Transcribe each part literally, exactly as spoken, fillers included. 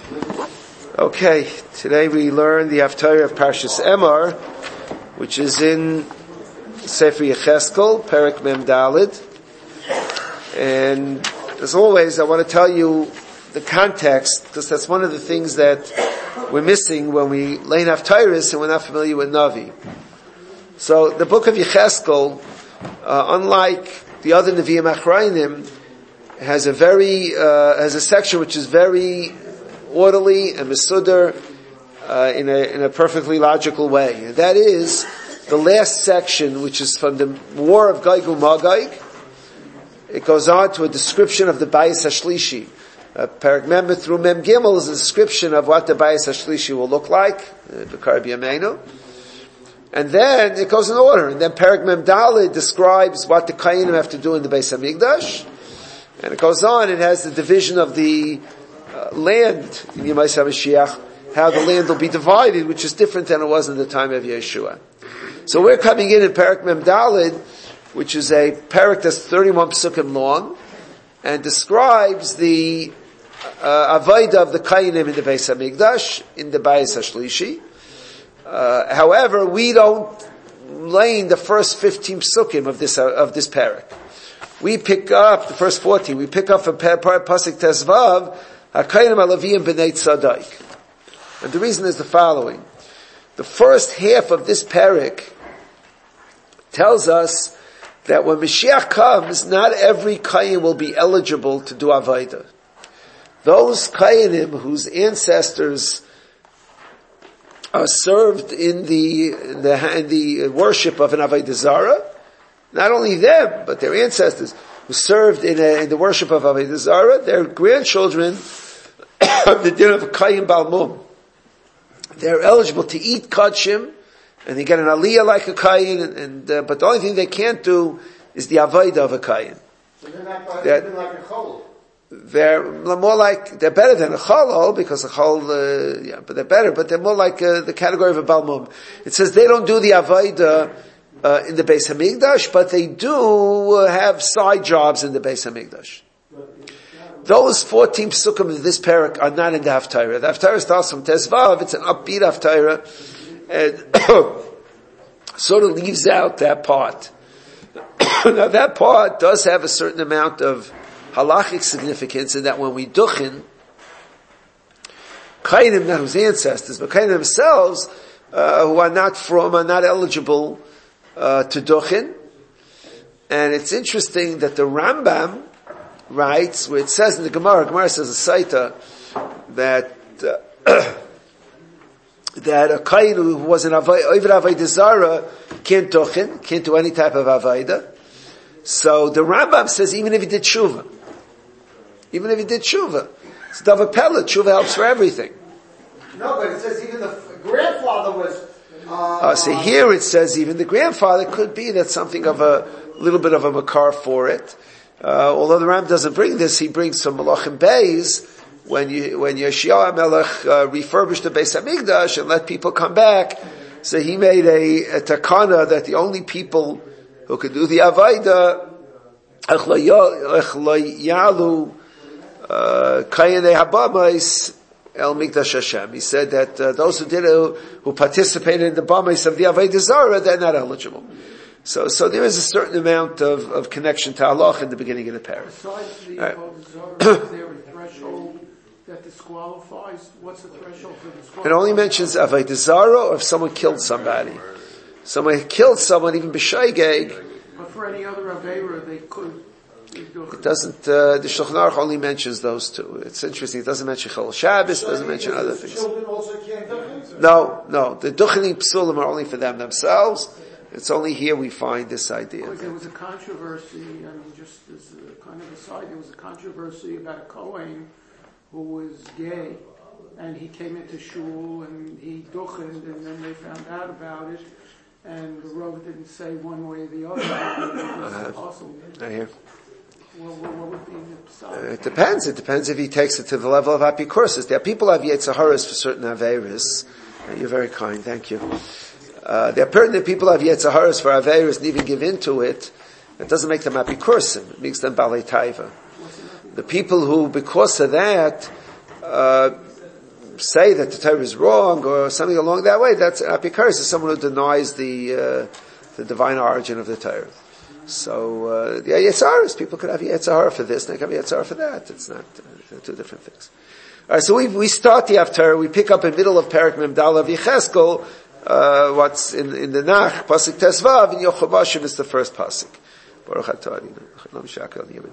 Okay, today we learn the Haftarah of Parshas Emor, which is in Sefer Yecheskel, Perek Mem Daled. And as always, I want to tell you the context, because that's one of the things that we're missing when we learn Haftarahs and we're not familiar with Navi. So the book of Yecheskel, uh, unlike the other Nevi'im Achrayim, has a very uh, has a section which is very orderly and mesudar uh, in a in a perfectly logical way. And that is the last section, which is from the War of Gog and Magog. It goes on to a description of the Bayis HaShlishi. Uh, Perek Mem through Mem Gimel is a description of what the Bayis HaShlishi will look like, B'kar B'yameinu. And then it goes in order. And then Perek Mem Daled describes what the Kayanim have to do in the Beis HaMikdash. And it goes on, it has the division of the uh, land in Yemai HaMashiach, how the land will be divided, which is different than it was in the time of Yeshua. So we're coming in in Perek Mem Daled, which is a perek that's thirty-one psukim long, and describes the uh, avodah of the Kayanim in the Beis HaMikdash, in the Bayis HaShlishi. Uh, however, we don't lay in the first fifteen psukim of this, uh, of this perek. We pick up the first fourteen. We pick up from Pasuk Tezvav, HaKayanim HaLeviyim B'nei Tzadok. And the reason is the following. The first half of this perek tells us that when Mashiach comes, not every Kayan will be eligible to do Avodah. Those Kayanim whose ancestors are served in the, in the, in the worship of an Avodah Zarah, not only them, but their ancestors who served in, a, in the worship of Avodah Zarah, their grandchildren of the din of Kayin Balmum. They're eligible to eat Kachim, and they get an Aliyah like a Kayin, and, and uh, but the only thing they can't do is the Avodah of a Kayin. So they're not they're like a Chol. They're more like, they're better than a Cholol, because a Chol, uh, yeah, but they're better, but they're more like uh, the category of a Balmum. It says they don't do the Avodah Uh, in the Beis HaMikdash, but they do uh, have side jobs in the Beis HaMikdash. Those fourteen psukim of this parak are not in the Haftarah. The Haftarah starts from Tezvav, it's an upbeat Haftarah, and sort of leaves out that part. Now that part does have a certain amount of halachic significance in that when we duchin, Kainim, not whose ancestors, but Kainim themselves, uh, who are not from, are not eligible Uh, to Duchin. And it's interesting that the Rambam writes, where it says in the Gemara, Gemara says a Saita, that, uh, that a Kayin who was an Ovid Avodah Zarah can't Duchin, can't do any type of Avodah. So the Rambam says even if he did Tshuva, even if he did Tshuva, it's Davar Pella, Tshuva helps for everything. No, but it says even the grandfather was Uh, uh, so here it says even the grandfather could be that something of a little bit of a makar for it. Uh, although the Ram doesn't bring this, he brings some Malachim Beis when you, when Yeshua Melech uh, refurbished the Beis HaMikdash and let people come back. So he made a, a takana that the only people who could do the Avaida Echloyalu Kayanei Habamais El Mikdash Hashem. He said that uh, those who did it, who, who participated in the Bamais of the Avodah Zarah, they're not eligible. So, so there is a certain amount of, of connection to Allah in the beginning of the parent. Besides the right. Avodah Zarah, is there a threshold that disqualifies? What's the threshold for disqualification? It only mentions Avodah Zarah or if someone killed somebody. Someone killed someone, even b'shaygeg. But for any other Aveira, they could. It doesn't, uh, the Shulchan Aruch only mentions those two. It's interesting, it doesn't mention Chol Shabbos, it doesn't mention other things. Children also can't duchin? No, no, the Duchenim Psulim are only for them themselves. It's only here we find this idea. Because there was a controversy, I mean, just as a kind of aside, there was a controversy about a Kohen who was gay, and he came into shul and he duchened, and then they found out about it, and the Rav didn't say one way or the other. It was awesome. I hear. Well, what would be the uh, it depends. It depends if he takes it to the level of apikourses. There are people who have Yetzaharas for certain Aveiris. Uh, you're very kind, thank you. Uh, there are pertinent people who have Yetzaharas for Aveiris and even give into it. It doesn't make them apikursim. It makes them balei taiva. The people who, because of that, uh, say that the Torah is wrong or something along that way, that's an apikaris, is someone who denies the uh, the divine origin of the Torah. So uh, the Yetzaris, people could have Yetzirah for this, and they could have Yetzirah for that. It's not uh, two different things. All right, so we we start the Haftarah, we pick up in the middle of Perek Mem Daled of Yecheskel, uh, what's in in the Nach, Pasuk Tesvav, in Yochobashim is the first pasuk. Baruch atah Adonai, Chaylam Shakal Yevim.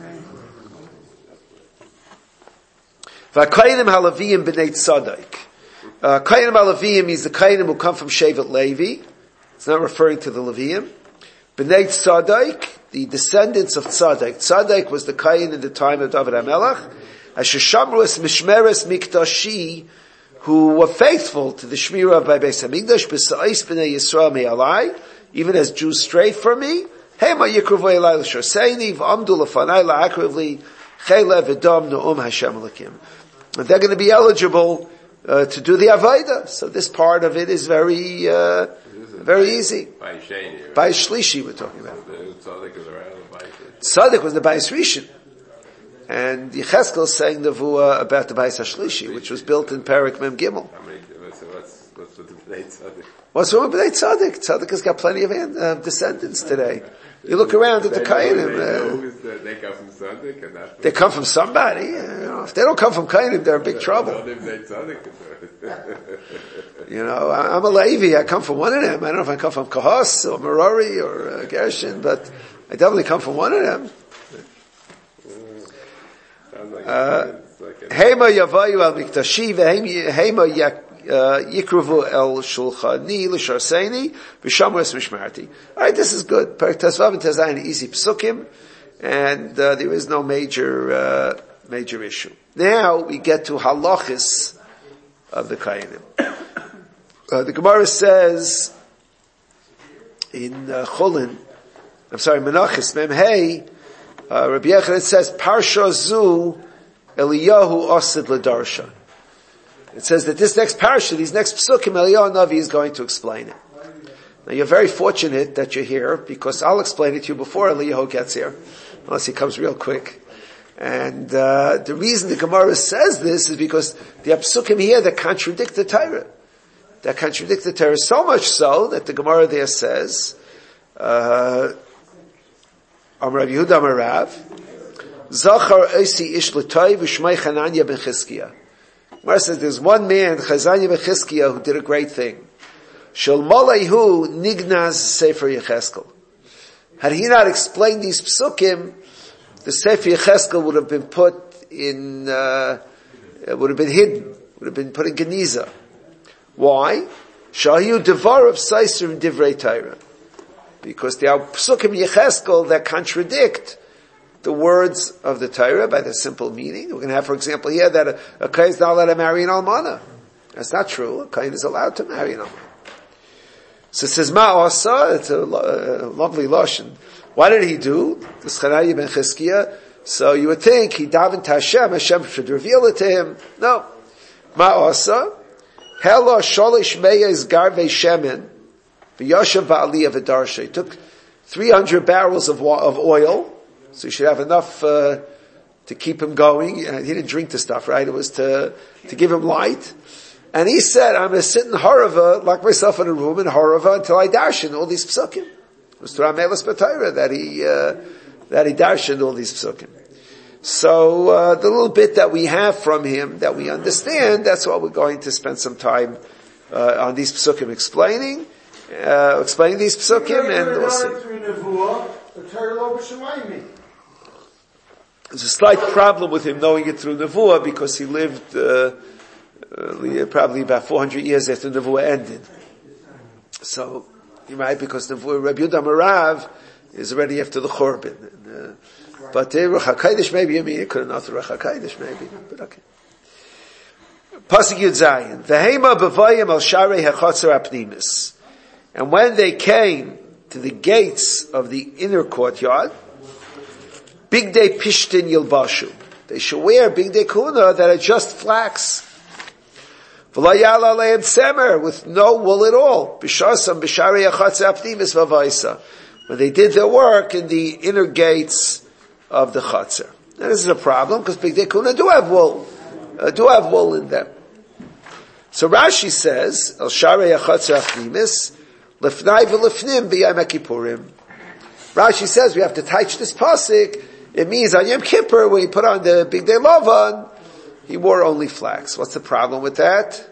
V'Kainim Halaviyim b'nei Tzadok. Uh, Kainim Halaviyim means the Kainim who come from Shevet Levi. It's not referring to the Leviim. B'nei Tzadok, the descendants of Tzadok. Tzadok was the Kain in the time of David HaMelech. Asher Shamru es Mishmeres Mikdashi, who were faithful to the Shmirah of my Beis HaMikdash, b'sa'is b'nei Yisrael me'alai, even as Jews strayed from me. Hema yikruvu elai l'shoseini, v'amdu l'fanai la'akriv li, chayla v'dam nu'um Hashem Elokim. And they're going to be eligible uh, to do the Avodah. So this part of it is very, uh, very easy. By Sheni. Right? By Shlishi we're talking about. Tzaddik was around the Tzaddik was the Bayis Rishon. And Yecheskel is saying the Vua about the Bayis HaShlishi, which was built in Perek Mem Gimel. How many, so what's, what's with the Bnei Tzaddik? What's wrong with Bnei Tzaddik? Tzaddik has got plenty of uh, descendants today. You look around at the Kainim. Uh, they come from Tzaddik and that's they come from somebody. You know, if they don't come from Kainim, they're in big trouble. You know, I'm a Levi. I come from one of them. I don't know if I come from Kahos or Merari or uh, Gershon, but I definitely come from one of them. Hema yavayu al mikdashi v'hema yikruvu el shulchani l'sharseini v'shamu es mishmarti. All right, this is good. Perek Tesvav and Tezayin, easy psukim, and uh, there is no major uh, major issue. Now we get to halachis of the Kainim. Uh, the Gemara says in uh, Chulin, I'm sorry, Menachis Mem Hey, uh, Rabbi Yochanan says Parsha Zu Eliyahu Osid L'Darsha. It says that this next parsha, these next psukim, Eliyahu Navi is going to explain it. Now you're very fortunate that you're here, because I'll explain it to you before Eliyahu gets here, unless he comes real quick. And uh, the reason the Gemara says this is because the psukim here that contradict the Torah. That contradict the Torah so much so that the Gemara there says, uh, Amar Rav Yehuda Amar Rav, Zachar Osi Ish L'Toi V'Shmei Chananya Ben Chizkiah. Gemara says there's one man, Chazanya Ben Chizkiah, who did a great thing. Shel Malayhu Nignaz Sefer Yecheskel. Had he not explained these psukim, the Sefer Yecheskel would have been put in, uh, would have been hidden, would have been put in Geniza. Why? Shahiyu Devarav Saiser Divrei Torah. Because there are psukim Yecheskel that contradict the words of the Torah by the simple meaning. We're going to have, for example, here that a, a Kain is not allowed to marry an almana. That's not true. A Kain is allowed to marry an almana. So it says, Ma'asa, it's a, lo- a lovely lashon. What did he do? This Chananya ben Chizkiah. So you would think he davened to Hashem, Hashem should reveal it to him. No. Ma'asa, Hela sholish meyes garvei shemen, v'yoshev ba'aliyah v'darsha. He took three hundred barrels of, wa- of oil, so you should have enough uh, to keep him going. He didn't drink the stuff, right? It was to to give him light. And he said, I'm going to sit in Horava, lock myself in a room in Horava until I darshan all these psukim. It was through Amelis B'Torah that he uh, that he darshaned all these psukim. So uh, the little bit that we have from him that we understand, that's what we're going to spend some time uh, on these psukim explaining, uh, explaining these psukim, and also. There's a slight problem with him knowing it through Nevuah because he lived uh, uh, probably about four hundred years after Nevuah ended. So, you might, because Nevuah, Rabbi Yehuda Amar Rav is already after the Churban. And, uh, but uh, Ruach HaKodesh maybe, I mean, it could have not Ruach HaKodesh maybe, but okay. Pasuk Yud Zayin. V'heima b'vayim al sharei hachotzer apnimis. And when they came to the gates of the inner courtyard, Bigdei Pishtin Yilbashu. They should wear Bigdei Kuna that are just flax. V'layala leim semer, with no wool at all. B'shasam b'sharei hachotzer apnimis v'avaisa. When they did their work in the inner gates of the Chatzar. Now this is a problem, because Bigdei Kuna do have wool, uh, do have wool in them. So Rashi says, El Sharei HaChatzer HaPnimis, Lefnai v'Lefnim b'Yom Kippurim. Rashi says we have to touch this pasuk. It means on Yom Kippur, when he put on the Big Day Lavan, he wore only flax. What's the problem with that?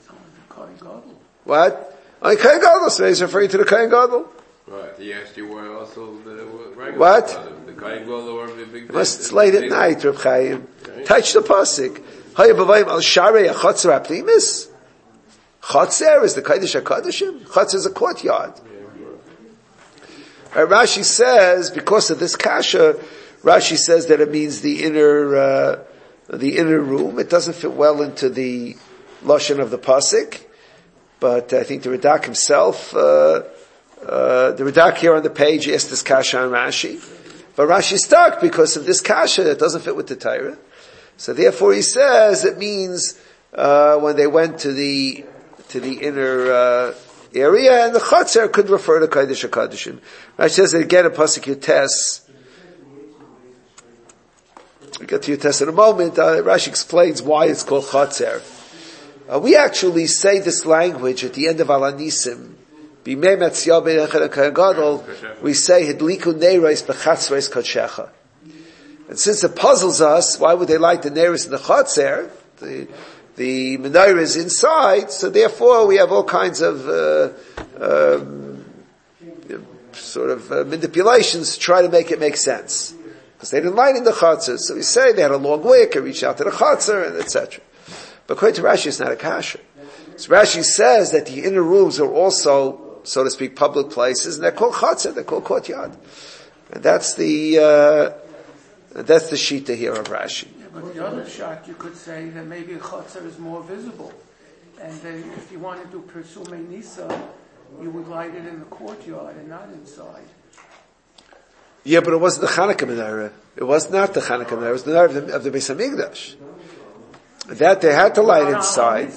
What? Only Kohen Gadol, so he's referring to the Kohen Gadol. Right, he asked you why also the regular What? Gadol, the Kohen Gadol or the Big Day. Unless it's late at night, Reb Chaim. Touch the pasuk. Haya b'vayim al sharei HaChatzer HaPnimis. Chatzer is the Kodesh HaKodeshim. Chatzer is a courtyard. Right, Rashi says, because of this kasha, Rashi says that it means the inner, uh, the inner room. It doesn't fit well into the lashon of the pasuk, but I think the Radak himself, uh, uh, the Radak here on the page asked this kasha on Rashi, but Rashi stuck because of this kasha that doesn't fit with the Torah. So therefore, he says it means uh, when they went to the to the inner uh, area, and the Chatzer could refer to Kodesh HaKodeshim. Rashi says that again in pasuk Yutes. We get to your test in a moment. Uh, Rashi explains why it's called Chatzer. Uh, we actually say this language at the end of Alanisim. B'mei Metziyah B'nechad HaKohen Gadol, we say Hidliku Neiros B'chatzreis Kodshecha. And since it puzzles us, why would they light the Neiros in the Chatzer? The, the menorah is inside, so therefore we have all kinds of uh, um, sort of uh, manipulations to try to make it make sense. Because they didn't light in the Chatzer. So we say they had a long wick, and reached out to the Chatzer, and et cetera. But according to Rashi, it's not a kasha. So Rashi says that the inner rooms are also, so to speak, public places, and they're called Chatzer, they're called courtyard. And that's the, uh, that's the shita here of Rashi. Yeah, but the other shot, you could say that maybe a Chatzer is more visible. And then if you wanted to pursue Nisa, you would light it in the courtyard and not inside. Yeah, but it wasn't the Chanukah menorah. It was not the Chanukah menorah. It was the menorah of the, of the Beis Hamikdash. That they had to light inside.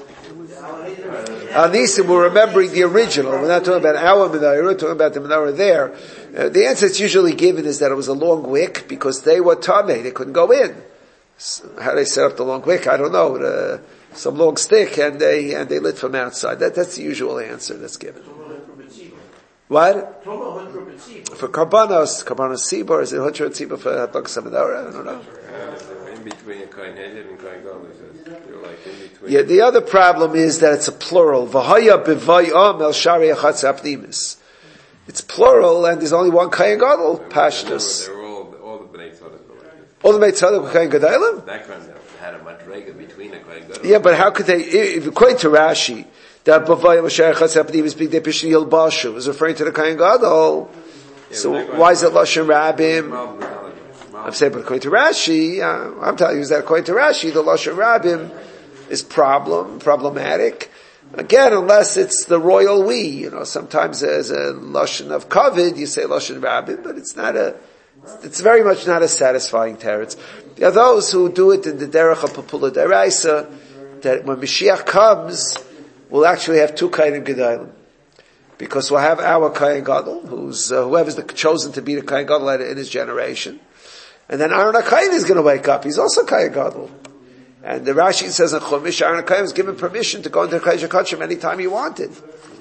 Al Nisim, we're remembering the original. We're not talking about our menorah. We're talking about the menorah there. Uh, the answer that's usually given is that it was a long wick because they were tamei. They couldn't go in. So how they set up the long wick, I don't know. Uh, some long stick, and they and they lit from outside. That that's the usual answer that's given. What? For Karbanos, Karbanos Sibor, is it Hunter Sibor for Hadlakas HaMenorah? I don't know. Uh, in between a Kohen Hedid and Kohen Gadol, they're like in between. Yeah, the other problem is that it's a plural. V'haya b'vayam el sharei HaChatzer HaPnimis. It's plural, and there's only one Kohen Gadol, Pashtus. They were all, all the Bnei Tzadok were like this. All the Bnei Tzadok were Kohen Gedolim? That kind of had a madrega between a Kohen Gadol. Yeah, but how could they, if, according to Rashi, that b'vayam el sharei HaChatzer HaPnimis big day pishni yil bashu is referring to the Kohen Gadol. Yeah, so why is it Lashon Rabbim? Mal, I'm saying, but according to Rashi, uh, I'm telling you that according to Rashi, the Lashon Rabbim is problem, problematic. Again, unless it's the royal we, you know, sometimes as a Lashon of Kavod, you say Lashon Rabbim, but it's not a, it's very much not a satisfying teretz. There are those who do it in the Derech of Papula Deraisa, that when Mashiach comes, we'll actually have two Kohen Gedolim. Because we'll have our Kohen Gadol, who's, uh, whoever's the, chosen to be the Kohen Gadol in his generation. And then Aaron HaKohen is going to wake up. He's also Kohen Gadol. And the Rashi says in Chumash, Aaron HaKohen was given permission to go into Kodesh HaKodeshim anytime he wanted.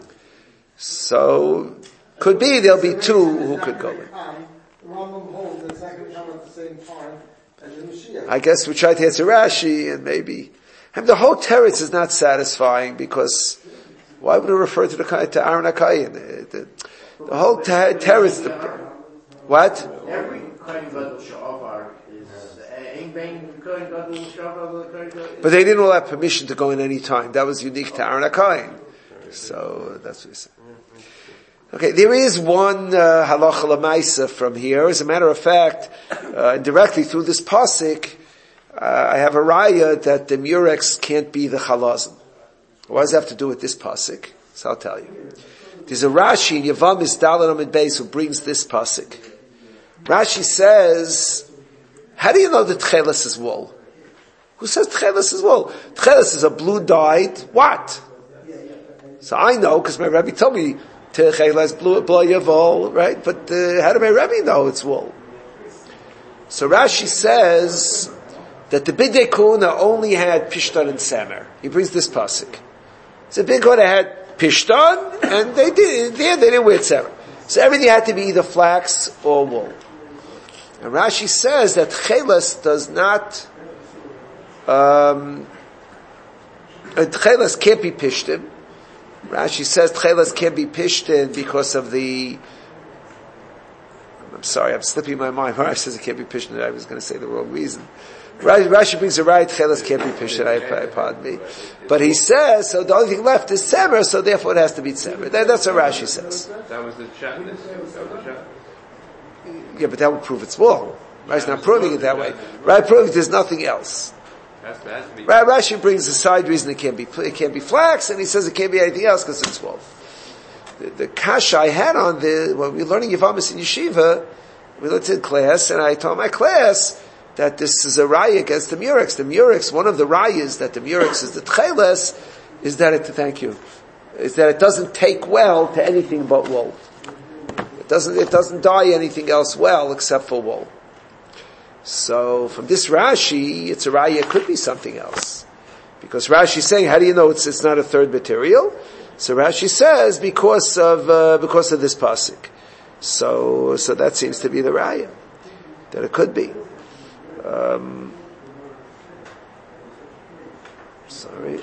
So, could be there'll be two who could go in. I guess we try to answer Rashi, and maybe, and the whole teretz is not satisfying because why would it refer to the to Aaron HaKohen? The, the whole ter- teretz, the, what? Every Kohen Gadol shofar is ain't being Kohen Gadol shofar. But they didn't all have permission to go in any time. That was unique to Aaron HaKohen. So that's what he said. Okay, there is one uh, halacha l'maisa from here. As a matter of fact, uh, directly through this pasuk, uh, I have a raya that the murex can't be the chalazim. What does that have to do with this pasuk? So I'll tell you. There's a Rashi in Yavamis Dalet Amud Beis who brings this pasuk. Rashi says, how do you know that tchelis is wool? Who says tchelis is wool? Tchelis is a blue dyed what? So I know because my Rebbe told me tchelis blue blue wool, right? But uh, how do my Rebbe know it's wool? So Rashi says that the Bigdei Kuna only had Pishtan and Semer. He brings this pasuk. So Bigdei Kuna had Pishtan, and they did, there they didn't wear Semer. So everything had to be either flax or wool. And Rashi says that Chelas does not, um, Chelas can't be Pishtim. Rashi says Chelas can't be Pishtim because of the, I'm sorry, I'm slipping my mind. Rashi says it can't be Pishtim. I was going to say the wrong reason. Rashi brings a right, Chelas can't be Pishtim, I, I pardon me. But he says, so the only thing left is Semer, so therefore it has to be Semer. That, that's what Rashi says. That was the chatness. That was the chat. Yeah, but that would prove it's wrong. Rashi's not proving it that way. Right, proving there's nothing else. Has to, has to be. Right, Rashi brings a side reason it can't be it can't be flax, and he says it can't be anything else because it's wool. The, the kasha I had on the when we were learning Yavamis in yeshiva, we looked in class, and I told my class that this is a raya against the murex. The murex, one of the rayas that the murex is the tcheles, is that it. Thank you. Is that it doesn't take well to anything but wool. It doesn't. It doesn't dye anything else well except for wool. So from this Rashi, it's a raya. It could be something else, because Rashi is saying, how do you know it's it's not a third material? So Rashi says because of uh, because of this pasuk. So so that seems to be the raya that it could be. Um, sorry.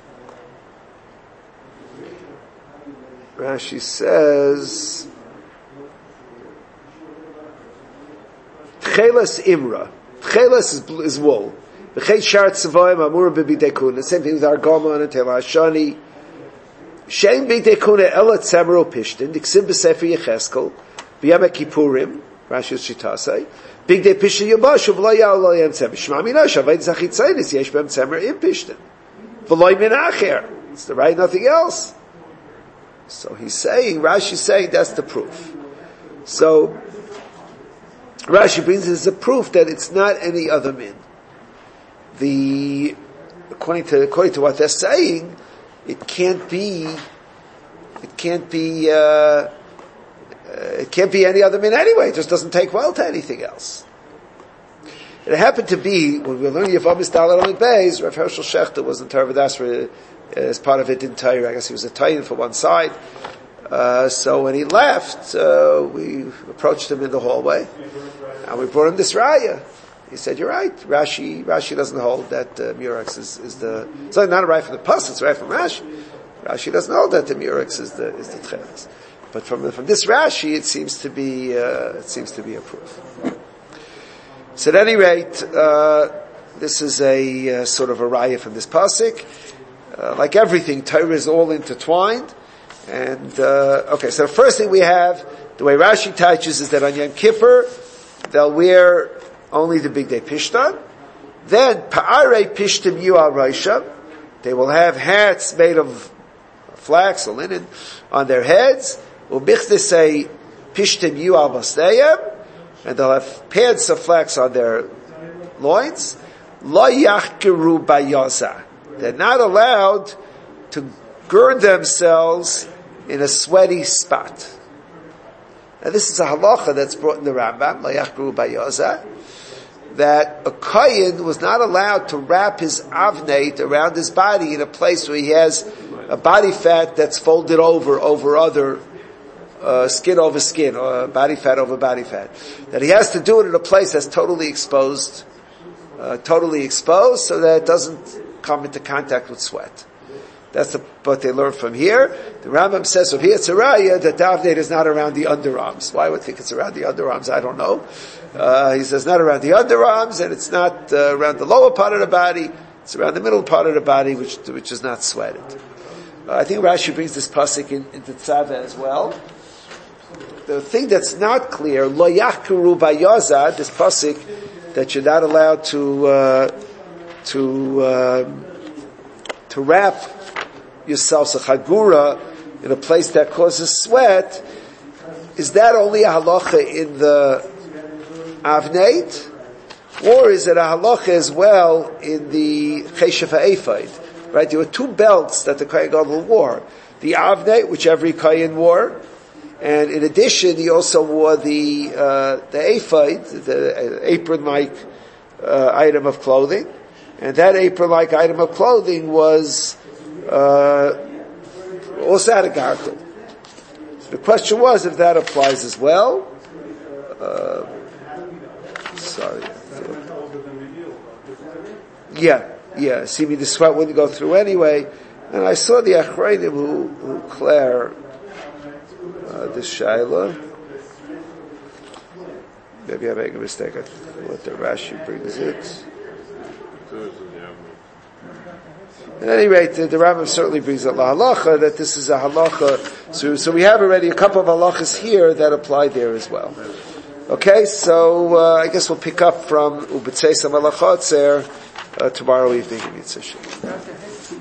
Rashi says Chelas Imra. Chelas is, is wool. V'chei sharat tzavoim amur b'bidei kuna. The same thing with Argama and Tela Hashani. Shein bidei kuna ela tzemero pishtin. Diksim b'sefer Yecheskel. B'yam Kippurim. Rashi Shitasai. Bidei pishtin yabashu v'lo ya'al lo yam tzemer. Shema mina shavayt zachitzaynis yesh b'em tzemer im pishtin. V'lo min acher. It's the right, nothing else. So he's saying, Rashi's saying that's the proof. So Rashi brings this as a proof that it's not any other min. The according to according to what they're saying, it can't be. It can't be. Uh, uh, it can't be any other min anyway. It just doesn't take well to anything else. It happened to be when we were learning Yavamis Dalar Amid Beis, Rav Hershel Shechter was in Torah Dasra as part of it in Torah. I guess he was a Tayin for one side. Uh, so when he left, uh, we approached him in the hallway, and we brought him this raya. He said, "You're right. Rashi, Rashi doesn't hold that uh, murex is, is the. It's not right from the pus. It's right from Rashi. Rashi doesn't hold that the murex is the is the tcheles. But from from this Rashi, it seems to be uh, it seems to be a proof. So at any rate, uh, this is a uh, sort of a raya from this pasuk. Uh, like everything, Torah is all intertwined. And, uh, okay, so the first thing we have, the way Rashi teaches is that on Yom Kippur, they'll wear only the Bigdei Pishtan. Then, Pa'arei Pishtim Yu'al Raisha. They will have hats made of flax or linen on their heads. U'bichde say Pishtim Yu'al Basteyem. And they'll have pads of flax on their loins. Lo Yachkeru Bayaza. They're not allowed to gird themselves in a sweaty spot. Now this is a halacha that's brought in the Rambam, Layachru Bayaza, that a kohen was not allowed to wrap his avnate around his body in a place where he has a body fat that's folded over, over other, uh, skin over skin, or body fat over body fat. That he has to do it in a place that's totally exposed, uh, totally exposed, so that it doesn't come into contact with sweat. That's the, what they learn from here. The Rambam says from here, it's a raya that the avnate is not around the underarms. Why would think it's around the underarms? I don't know. Uh, he says not around the underarms, and it's not uh, around the lower part of the body. It's around the middle part of the body, which which is not sweated. Uh, I think Rashi brings this pasuk in, into Tzava as well. The thing that's not clear, lo yachkuru bayaza, this pasuk that you're not allowed to uh, to uh, to wrap yourselves a chagura in a place that causes sweat. Is that only a halacha in the avnate, or is it a halacha as well in the cheshev ha'ephod? Right, there were two belts that the kohen gadol wore: the avnate, which every kohen wore, and in addition, he also wore the uh, the ephod, the apron-like uh, item of clothing, and that apron-like item of clothing was uh, also had a gartel. So the question was if that applies as well. Uh, sorry. Yeah, yeah. See me, the sweat wouldn't go through anyway. And I saw the Achrayim who, who Claire, uh, this Shaila. Maybe I make a mistake. I what the Rashi brings it. At any rate, the, the Rambam certainly brings a halacha that this is a halacha. So, so we have already a couple of halachas here that apply there as well. Okay, so uh, I guess we'll pick up from Ubetzeis HaMalachot there uh, tomorrow evening in Yitzhak.